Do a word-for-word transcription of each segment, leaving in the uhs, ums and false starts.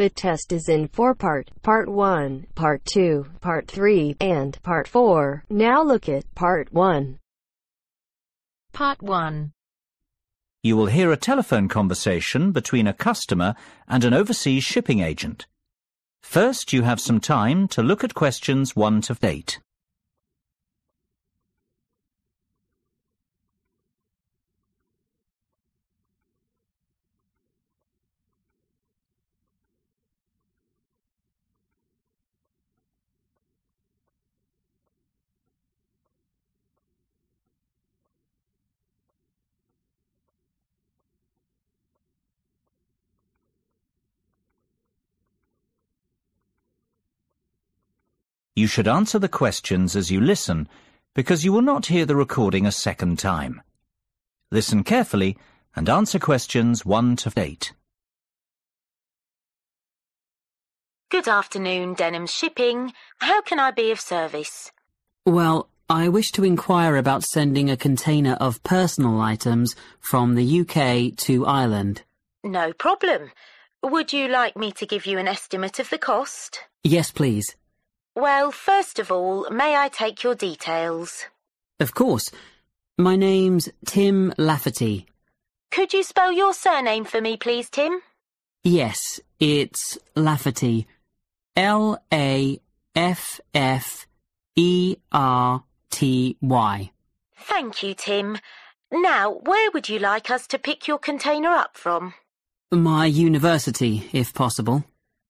rapid test is in four-part, Part one, Part two, Part three, and Part four. Now look at Part one. Part one. You will hear a telephone conversation between a customer and an overseas shipping agent. First, you have some time to look at questions one to eight. You should answer the questions as you listen, because you will not hear the recording a second time. Listen carefully and answer questions one to eight. Good afternoon, Denham Shipping. How can I be of service? Well, I wish to inquire about sending a container of personal items from the U K to Ireland. No problem. Would you like me to give you an estimate of the cost? Yes, please. Well, first of all, may I take your details? Of course. My name's Tim Lafferty. Could you spell your surname for me, please, Tim? Yes, it's Lafferty. L A F F E R T Y. Thank you, Tim. Now, where would you like us to pick your container up from? My university, if possible.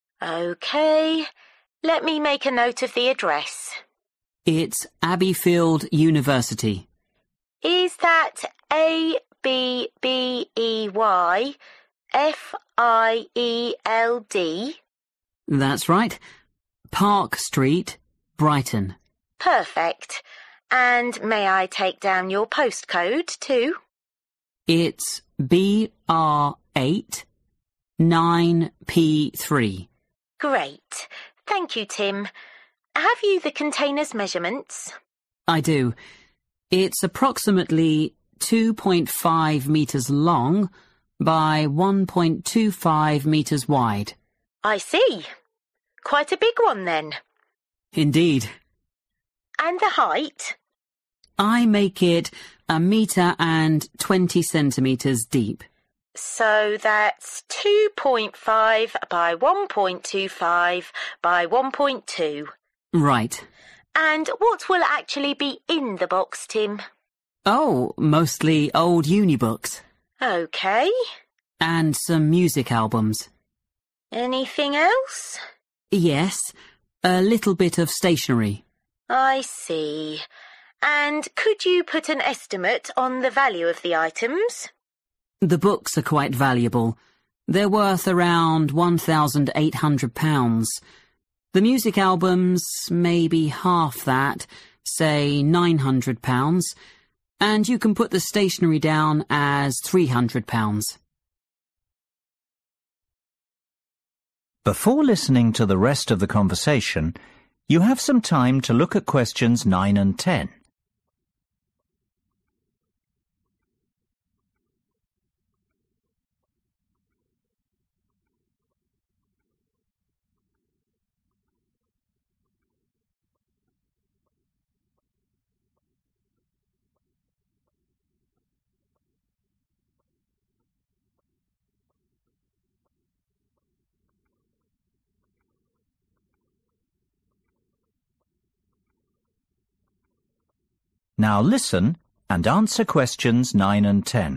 OK. Let me make a note of the address. It's Abbeyfield University. Is that A B B E Y F I E L D? That's right. Park Street, Brighton. Perfect. And may I take down your postcode too? It's B R eight nine P three. Great. Thank you, Tim. Have you the container's measurements? I do. It's approximately two point five metres long by one point two five metres wide. I see. Quite a big one then. Indeed. And the height? I make it a metre and twenty centimetres deep. So that's two point five by one point two five by one point two. Right. And what will actually be in the box, Tim? Oh, mostly old uni books. OK. And some music albums. Anything else? Yes, a little bit of stationery. I see. And could you put an estimate on the value of the items? The books are quite valuable. They're worth around one thousand eight hundred pounds. The music albums, maybe half that, say nine hundred pounds. And you can put the stationery down as three hundred pounds. Before listening to the rest of the conversation, you have some time to look at questions nine and ten. Now listen and answer questions nine and ten.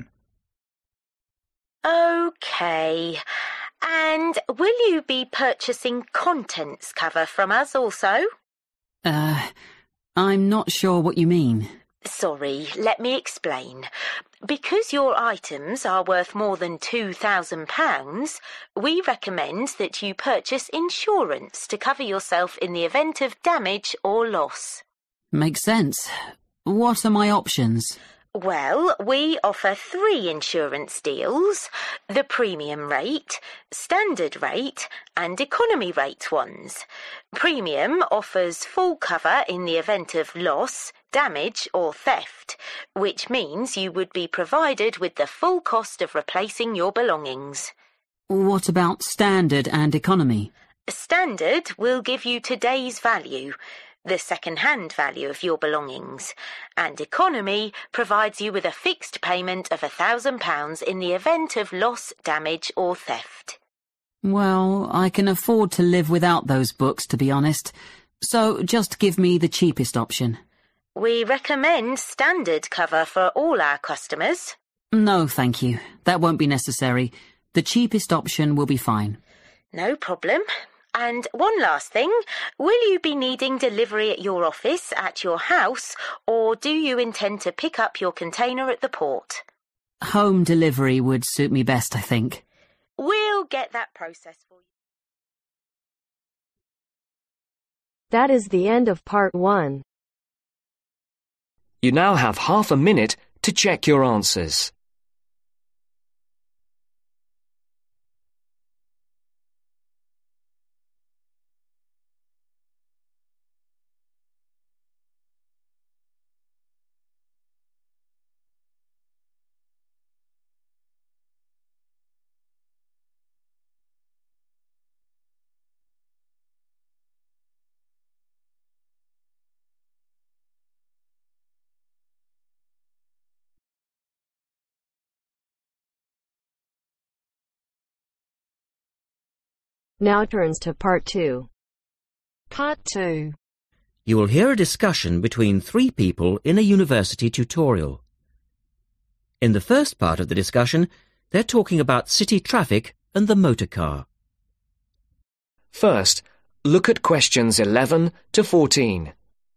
OK. And will you be purchasing contents cover from us also? Uh, I'm not sure what you mean. Sorry, let me explain. Because your items are worth more than two thousand pounds, we recommend that you purchase insurance to cover yourself in the event of damage or loss. Makes sense. What are my options? Well, we offer three insurance deals: the premium rate, standard rate, and economy rate ones. Premium offers full cover in the event of loss, damage or theft, which means you would be provided with the full cost of replacing your belongings. What about standard and economy? Standard will give you today's value, the second-hand value of your belongings, and economy provides you with a fixed payment of a thousand pounds in the event of loss, damage or theft. Well, I can afford to live without those books, to be honest, so just give me the cheapest option. We recommend standard cover for all our customers. No, thank you. That won't be necessary. The cheapest option will be fine. No problem. And one last thing, will you be needing delivery at your office, at your house, or do you intend to pick up your container at the port? Home delivery would suit me best, I think. We'll get that process for you. That is the end of part one. You now have half a minute to check your answers. Now turns to part two. Part two. You will hear a discussion between three people in a university tutorial. In the first part of the discussion, they're talking about city traffic and the motor car. First, look at questions eleven to fourteen.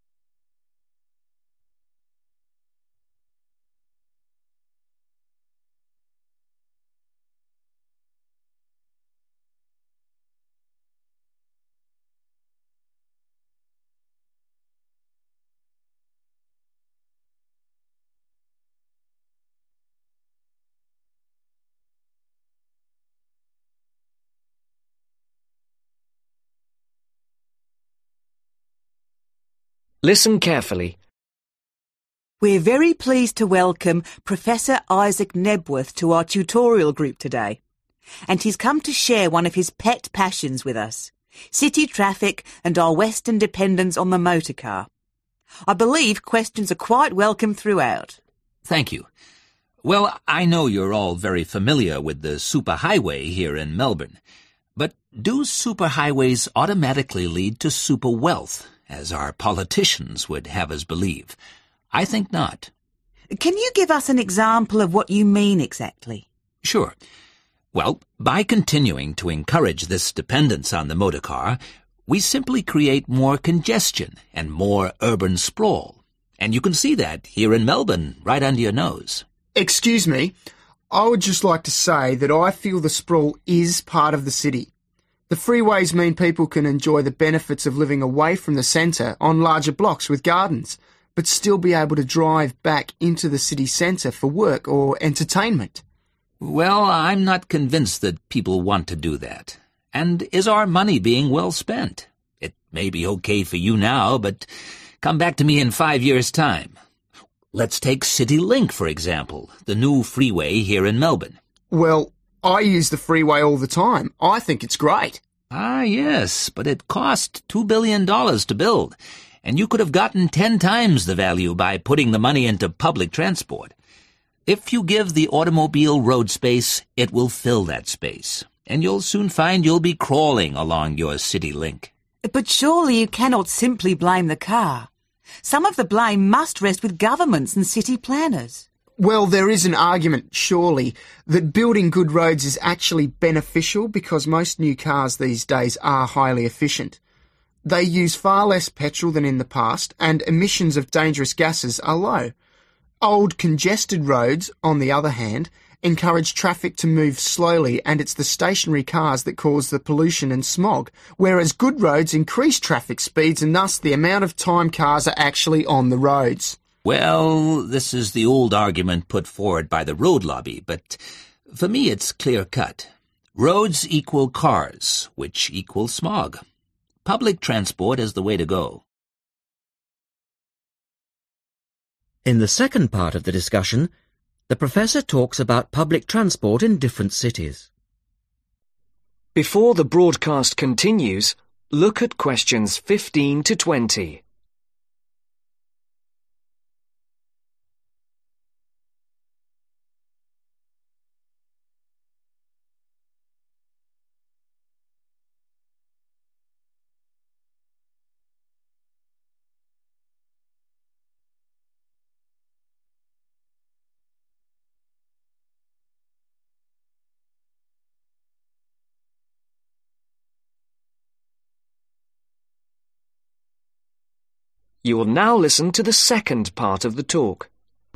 Listen carefully. We're very pleased to welcome Professor Isaac Nebworth to our tutorial group today. And he's come to share one of his pet passions with us, city traffic and our Western dependence on the motor car. I believe questions are quite welcome throughout. Thank you. Well, I know you're all very familiar with the superhighway here in Melbourne. But do superhighways automatically lead to super wealth, as our politicians would have us believe? I think not. Can you give us an example of what you mean exactly? Sure. Well, by continuing to encourage this dependence on the motor car, we simply create more congestion and more urban sprawl. And you can see that here in Melbourne, right under your nose. Excuse me, I would just like to say that I feel the sprawl is part of the city. The freeways mean people can enjoy the benefits of living away from the centre on larger blocks with gardens, but still be able to drive back into the city centre for work or entertainment. Well, I'm not convinced that people want to do that. And is our money being well spent? It may be okay for you now, but come back to me in five years' time. Let's take CityLink, for example, the new freeway here in Melbourne. Well, I use the freeway all the time. I think it's great. Ah, yes, but it cost two billion dollars to build, and you could have gotten ten times the value by putting the money into public transport. If you give the automobile road space, it will fill that space, and you'll soon find you'll be crawling along your CityLink. But surely you cannot simply blame the car. Some of the blame must rest with governments and city planners. Well, there is an argument, surely, that building good roads is actually beneficial because most new cars these days are highly efficient. They use far less petrol than in the past, and emissions of dangerous gases are low. Old, congested roads, on the other hand, encourage traffic to move slowly, and it's the stationary cars that cause the pollution and smog, whereas good roads increase traffic speeds and thus the amount of time cars are actually on the roads. Well, this is the old argument put forward by the road lobby, but for me it's clear-cut. Roads equal cars, which equal smog. Public transport is the way to go. In the second part of the discussion, the professor talks about public transport in different cities. Before the broadcast continues, look at questions fifteen to twenty. You will now listen to the second part of the talk.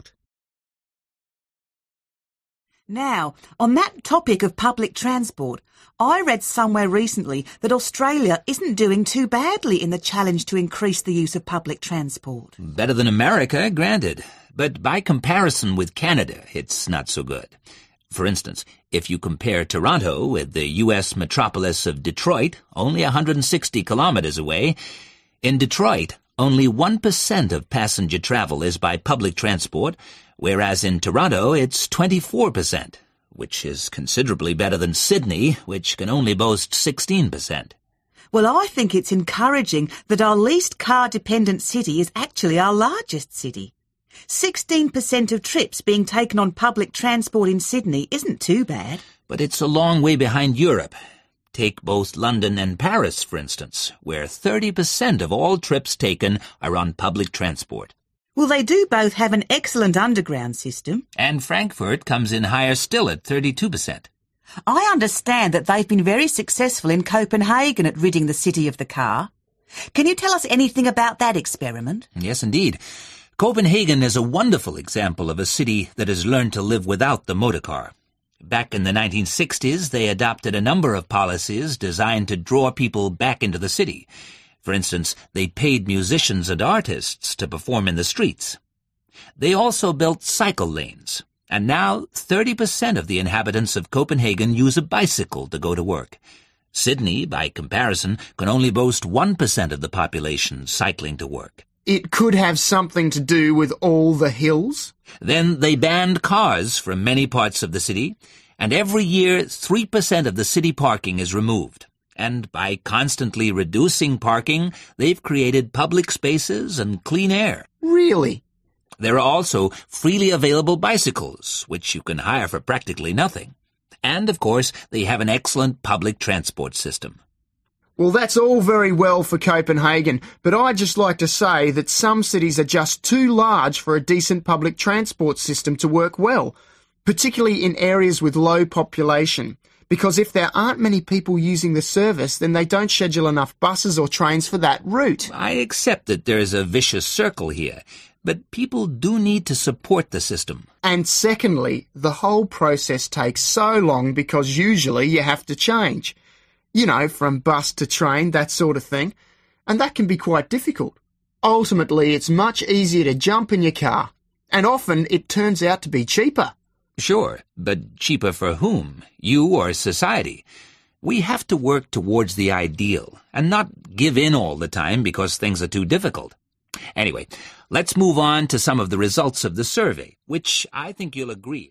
Now, on that topic of public transport, I read somewhere recently that Australia isn't doing too badly in the challenge to increase the use of public transport. Better than America, granted. But by comparison with Canada, it's not so good. For instance, if you compare Toronto with the U S metropolis of Detroit, only one hundred sixty kilometers away, in Detroit, only one percent of passenger travel is by public transport, whereas in Toronto it's twenty-four percent, which is considerably better than Sydney, which can only boast sixteen percent. Well, I think it's encouraging that our least car-dependent city is actually our largest city. sixteen percent of trips being taken on public transport in Sydney isn't too bad. But it's a long way behind Europe. Take both London and Paris, for instance, where thirty percent of all trips taken are on public transport. Well, they do both have an excellent underground system. And Frankfurt comes in higher still at thirty-two percent. I understand that they've been very successful in Copenhagen at ridding the city of the car. Can you tell us anything about that experiment? Yes, indeed. Copenhagen is a wonderful example of a city that has learned to live without the motor car. Back in the nineteen sixties, they adopted a number of policies designed to draw people back into the city. For instance, they paid musicians and artists to perform in the streets. They also built cycle lanes, and now thirty percent of the inhabitants of Copenhagen use a bicycle to go to work. Sydney, by comparison, can only boast one percent of the population cycling to work. It could have something to do with all the hills? Then they banned cars from many parts of the city, and every year three percent of the city parking is removed. And by constantly reducing parking, they've created public spaces and clean air. Really? There are also freely available bicycles, which you can hire for practically nothing. And, of course, they have an excellent public transport system. Well, that's all very well for Copenhagen, but I'd just like to say that some cities are just too large for a decent public transport system to work well, particularly in areas with low population. Because if there aren't many people using the service, then they don't schedule enough buses or trains for that route. I accept that there's a vicious circle here, but people do need to support the system. And secondly, the whole process takes so long because usually you have to change. You know, from bus to train, that sort of thing. And that can be quite difficult. Ultimately, it's much easier to jump in your car. And often it turns out to be cheaper. Sure, but cheaper for whom? You or society? We have to work towards the ideal and not give in all the time because things are too difficult. Anyway, let's move on to some of the results of the survey, which I think you'll agree.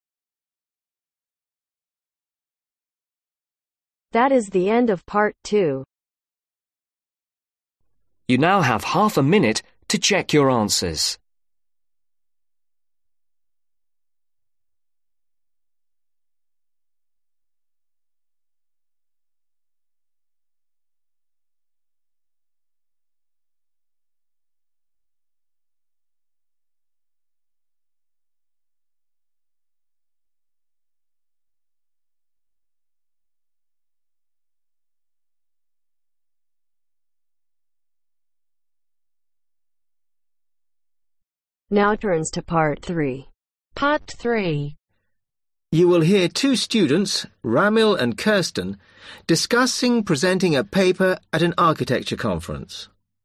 That is the end of part two. You now have half a minute to check your answers. Now turns to part three. Part three. You will hear two students, Ramil and Kirsten, discussing presenting a paper at an architecture conference.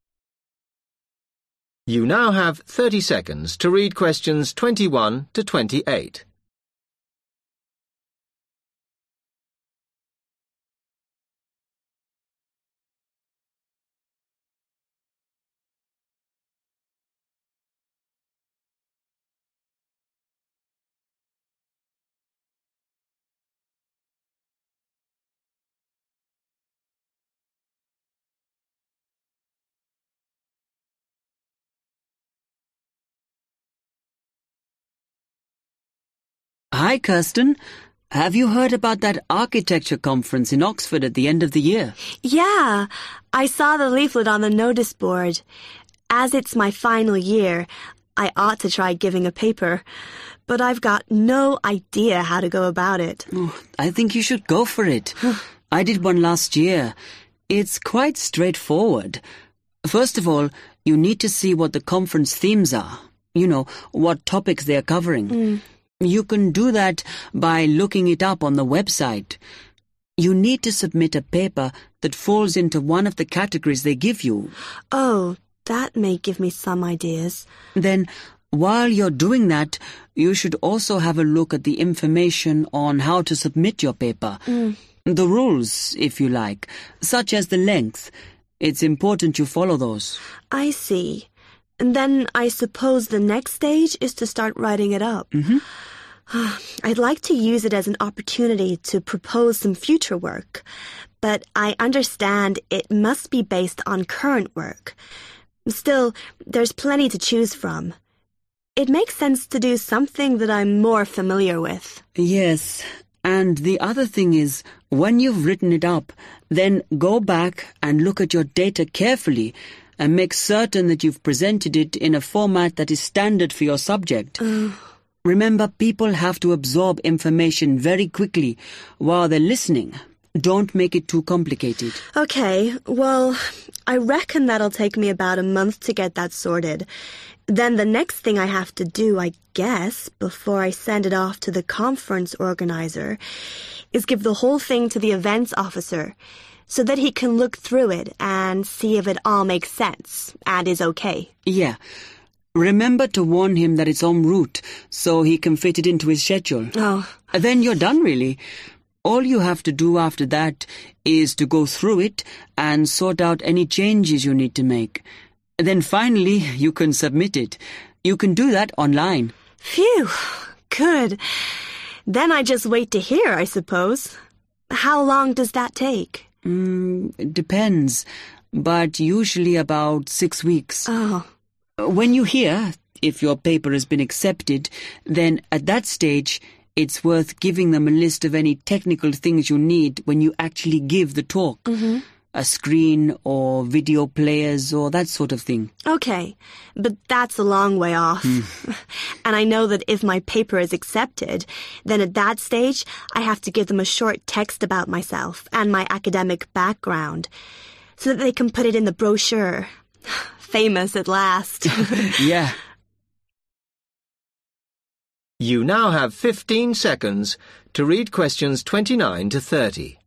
You now have thirty seconds to read questions twenty-one to twenty-eight. Hi, Kirsten. Have you heard about that architecture conference in Oxford at the end of the year? Yeah, I saw the leaflet on the notice board. As it's my final year, I ought to try giving a paper, but I've got no idea how to go about it. Oh, I think you should go for it. I did one last year. It's quite straightforward. First of all, you need to see what the conference themes are. You know, what topics they're covering. Mm. You can do that by looking it up on the website. You need to submit a paper that falls into one of the categories they give you. Oh, that may give me some ideas. Then, while you're doing that, you should also have a look at the information on how to submit your paper. Mm. The rules, if you like, such as the length. It's important you follow those. I see. And then I suppose the next stage is to start writing it up. Mm-hmm. I'd like to use it as an opportunity to propose some future work, but I understand it must be based on current work. Still, there's plenty to choose from. It makes sense to do something that I'm more familiar with. Yes, and the other thing is, when you've written it up, then go back and look at your data carefully and make certain that you've presented it in a format that is standard for your subject. Uh. Remember, people have to absorb information very quickly while they're listening. Don't make it too complicated. Okay, well, I reckon that'll take me about a month to get that sorted. Then the next thing I have to do, I guess, before I send it off to the conference organizer, is give the whole thing to the events officer so that he can look through it and see if it all makes sense and is okay. Yeah. Remember to warn him that it's en route so he can fit it into his schedule. Oh. Then you're done, really. All you have to do after that is to go through it and sort out any changes you need to make. Then finally, you can submit it. You can do that online. Phew, good. Then I just wait to hear, I suppose. How long does that take? Mm, it depends, but usually about six weeks. Oh. When you hear if your paper has been accepted, then at that stage, it's worth giving them a list of any technical things you need when you actually give the talk. Mm-hmm. A screen or video players or that sort of thing. Okay, but that's a long way off. Mm. And I know that if my paper is accepted, then at that stage, I have to give them a short text about myself and my academic background so that they can put it in the brochure. Famous at last. Yeah. You now have fifteen seconds to read questions twenty-nine to thirty.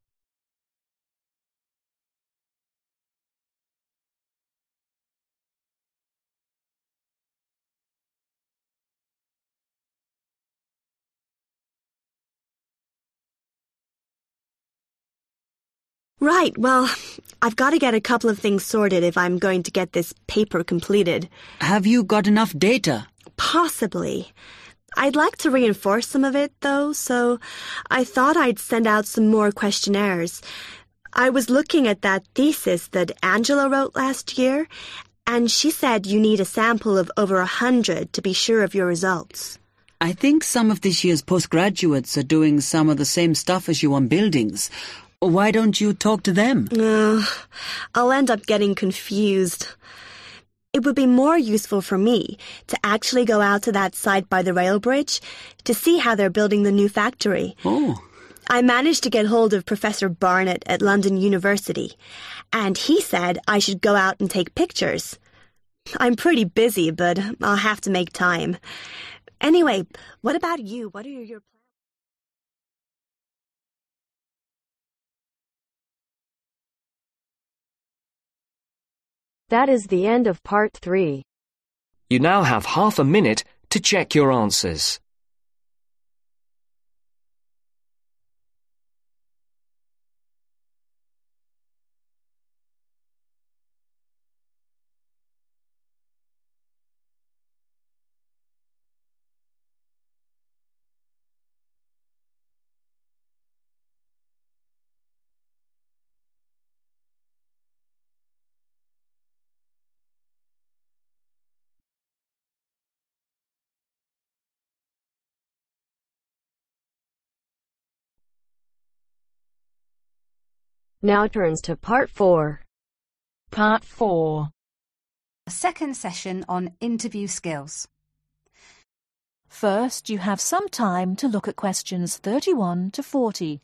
Right, well, I've got to get a couple of things sorted if I'm going to get this paper completed. Have you got enough data? Possibly. I'd like to reinforce some of it, though, so I thought I'd send out some more questionnaires. I was looking at that thesis that Angela wrote last year, and she said you need a sample of over a hundred to be sure of your results. I think some of this year's postgraduates are doing some of the same stuff as you on buildings. Why don't you talk to them? Uh, I'll end up getting confused. It would be more useful for me to actually go out to that site by the rail bridge to see how they're building the new factory. Oh. I managed to get hold of Professor Barnett at London University, and he said I should go out and take pictures. I'm pretty busy, but I'll have to make time. Anyway, what about you? What are your plans? That is the end of part three. You now have half a minute to check your answers. Now turns to part four. Part four. A second session on interview skills. First, you have some time to look at questions thirty-one to forty.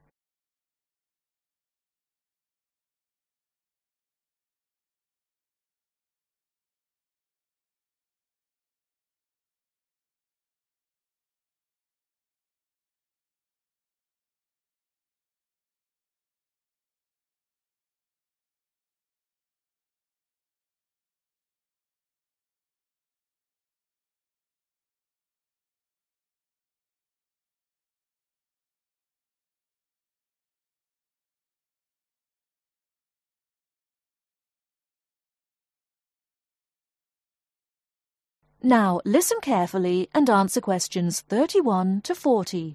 Now listen carefully and answer questions thirty-one to forty.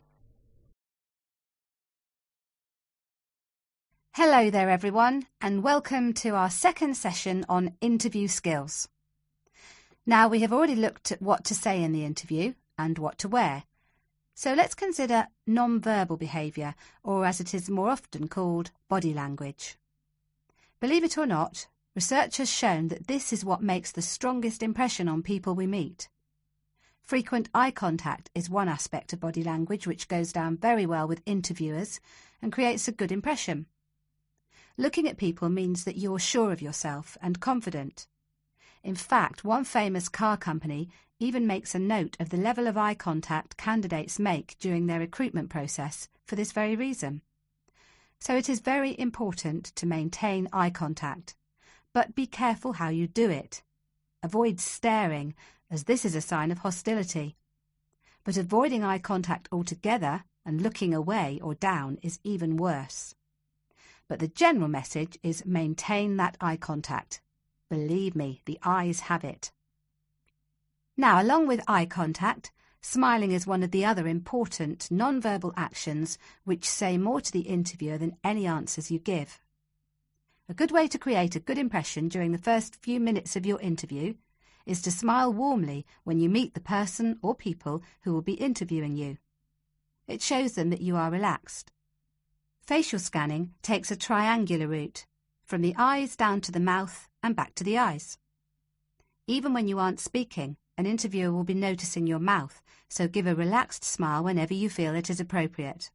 Hello there everyone, and welcome to our second session on interview skills. Now we have already looked at what to say in the interview and what to wear. So let's consider non-verbal behaviour, or as it is more often called, body language. Believe it or not, research has shown that this is what makes the strongest impression on people we meet. Frequent eye contact is one aspect of body language which goes down very well with interviewers and creates a good impression. Looking at people means that you're sure of yourself and confident. In fact, one famous car company even makes a note of the level of eye contact candidates make during their recruitment process for this very reason. So it is very important to maintain eye contact. But be careful how you do it. Avoid staring, as this is a sign of hostility. But avoiding eye contact altogether and looking away or down is even worse. But the general message is maintain that eye contact. Believe me, the eyes have it. Now, along with eye contact, smiling is one of the other important non-verbal actions which say more to the interviewer than any answers you give. A good way to create a good impression during the first few minutes of your interview is to smile warmly when you meet the person or people who will be interviewing you. It shows them that you are relaxed. Facial scanning takes a triangular route, from the eyes down to the mouth and back to the eyes. Even when you aren't speaking, an interviewer will be noticing your mouth, so give a relaxed smile whenever you feel it is appropriate.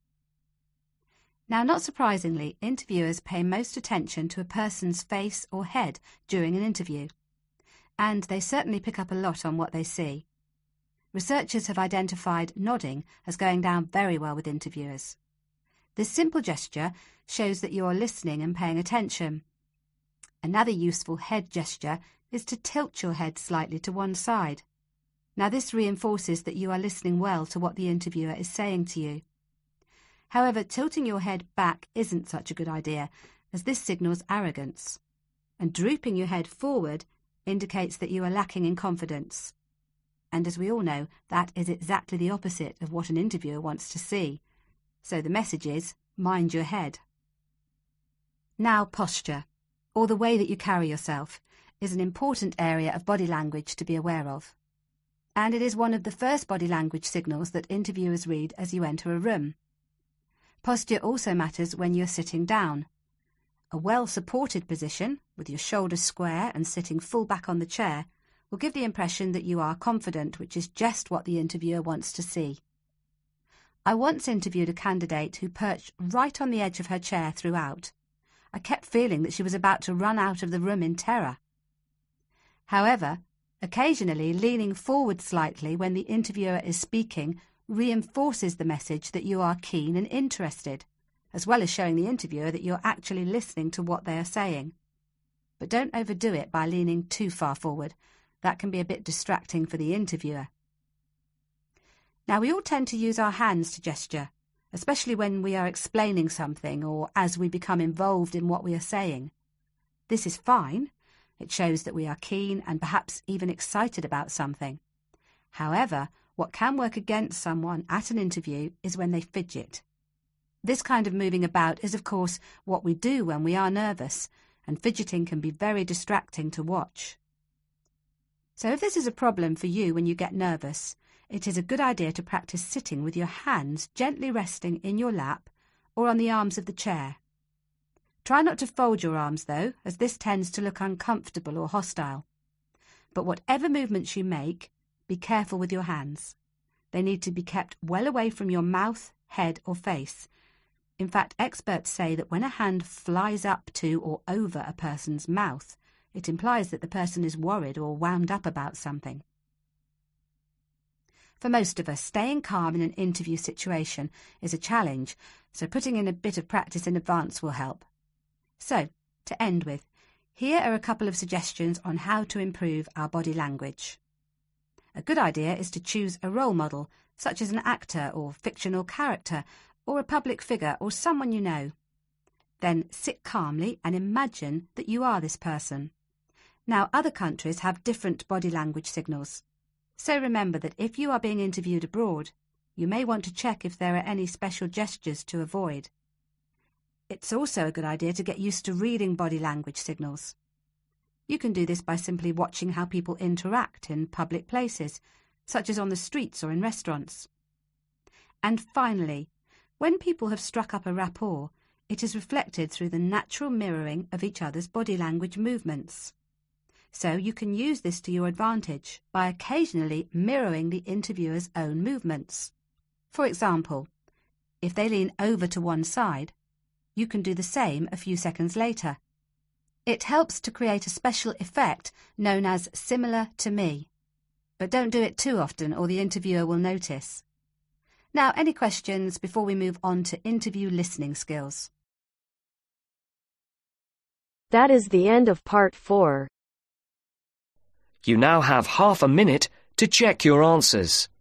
Now, not surprisingly, interviewers pay most attention to a person's face or head during an interview, and they certainly pick up a lot on what they see. Researchers have identified nodding as going down very well with interviewers. This simple gesture shows that you are listening and paying attention. Another useful head gesture is to tilt your head slightly to one side. Now, this reinforces that you are listening well to what the interviewer is saying to you. However, tilting your head back isn't such a good idea, as this signals arrogance. And drooping your head forward indicates that you are lacking in confidence. And as we all know, that is exactly the opposite of what an interviewer wants to see. So the message is, mind your head. Now, posture, or the way that you carry yourself, is an important area of body language to be aware of. And it is one of the first body language signals that interviewers read as you enter a room. Posture also matters when you're sitting down. A well-supported position, with your shoulders square and sitting full back on the chair, will give the impression that you are confident, which is just what the interviewer wants to see. I once interviewed a candidate who perched right on the edge of her chair throughout. I kept feeling that she was about to run out of the room in terror. However, occasionally leaning forward slightly when the interviewer is speaking reinforces the message that you are keen and interested, as well as showing the interviewer that you're actually listening to what they are saying. But don't overdo it by leaning too far forward. That can be a bit distracting for the interviewer. Now, we all tend to use our hands to gesture, especially when we are explaining something or as we become involved in what we are saying. This is fine. It shows that we are keen and perhaps even excited about something. However, what can work against someone at an interview is when they fidget. This kind of moving about is, of course, what we do when we are nervous, and fidgeting can be very distracting to watch. So if this is a problem for you when you get nervous, it is a good idea to practice sitting with your hands gently resting in your lap or on the arms of the chair. Try not to fold your arms, though, as this tends to look uncomfortable or hostile. But whatever movements you make, be careful with your hands. They need to be kept well away from your mouth, head or face. In fact, experts say that when a hand flies up to or over a person's mouth, it implies that the person is worried or wound up about something. For most of us, staying calm in an interview situation is a challenge, so putting in a bit of practice in advance will help. So, to end with, here are a couple of suggestions on how to improve our body language. A good idea is to choose a role model, such as an actor or fictional character, or a public figure or someone you know. Then sit calmly and imagine that you are this person. Now, other countries have different body language signals. So remember that if you are being interviewed abroad, you may want to check if there are any special gestures to avoid. It's also a good idea to get used to reading body language signals. You can do this by simply watching how people interact in public places, such as on the streets or in restaurants. And finally, when people have struck up a rapport, it is reflected through the natural mirroring of each other's body language movements. So you can use this to your advantage by occasionally mirroring the interviewer's own movements. For example, if they lean over to one side, you can do the same a few seconds later. It helps to create a special effect known as similar to me. But don't do it too often or the interviewer will notice. Now, any questions before we move on to interview listening skills? That is the end of part four. You now have half a minute to check your answers.